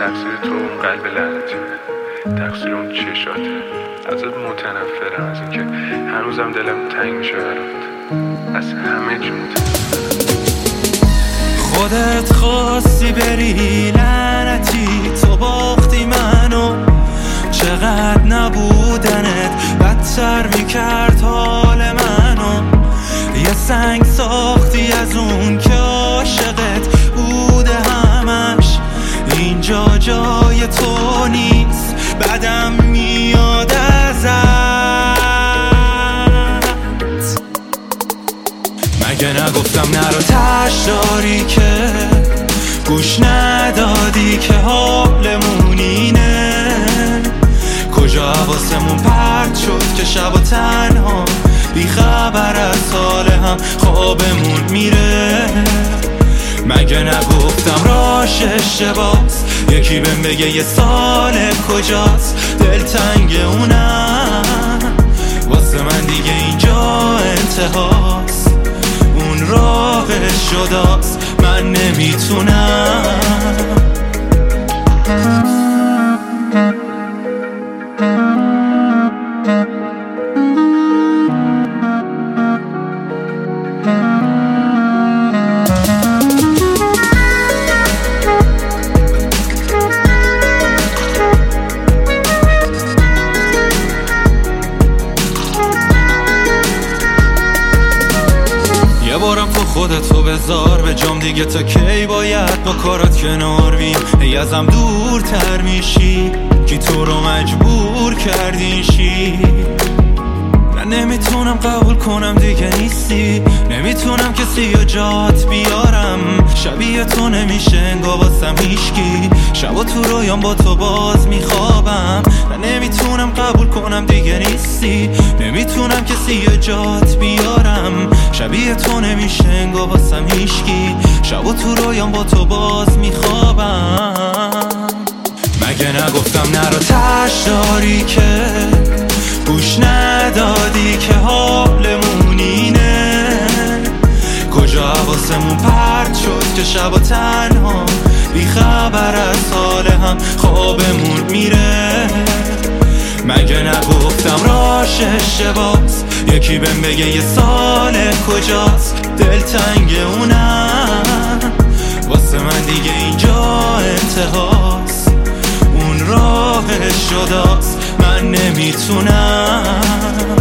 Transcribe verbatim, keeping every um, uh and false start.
تقصیر تو اون قلب لعنتیه، تقصیر اون چشاته. ازت متنفرم، از اینکه هنوزم دلم تنگ میشه برات، از همه جون خودت خواستی بری لعنتی، تو باختی منو. چقدر نبودنت بدتر میکرد حال منو. یه سنگ ساختی از اون که عاشقت بوده همش. اینجا جای تو نیست، بدم میاد ازت. مگه نگفتم نرو تش داری که گوش ندادی که حالمون اینه. کجا حواسمون پرت شد که شب و تنها بی خبر از حال هم خوابمون میره. مگه نگفتم راش اشتباس، یکی بهم بگه یه سال کجاست. دلتنگ اونم واسه من دیگه اینجا انتهاست. اون راهش جداست، من نمیتونم. یه بارم تو خودتو بذار به جام دیگه، تا کی باید با کارات کنار بیم؟ ای ازم دورتر میشی، کی تو رو مجبور کردین شی؟ من نمیتونم قبول کنم دیگه نیستی، نمیتونم کسی یا جات بیارم. شبیه تو نمیشه انگار واسم هیشکی، شب و تو رویام با تو باز میخوابم. من نمیتونم قبول کنم دیگه نیستی، نمیتونم کسی یا جات بیارم. شبیه تو نمیشه انگار واسم هیشکی، شب و تو رویام با تو باز میخوابم. مگه نگفتم نرو تش داری که گوش ندادی که حالمون اینه. کجا حواسمون پرت شد که شب و تنها بی خبر از حال هم خوابمون میره. مگه نگفتم راش اشتباس، یکی بهم بگه یه سال کجاست. دلتنگ اونم واسه من دیگه اینجا انتهاست. اون راهش جداست، من نمیتونم.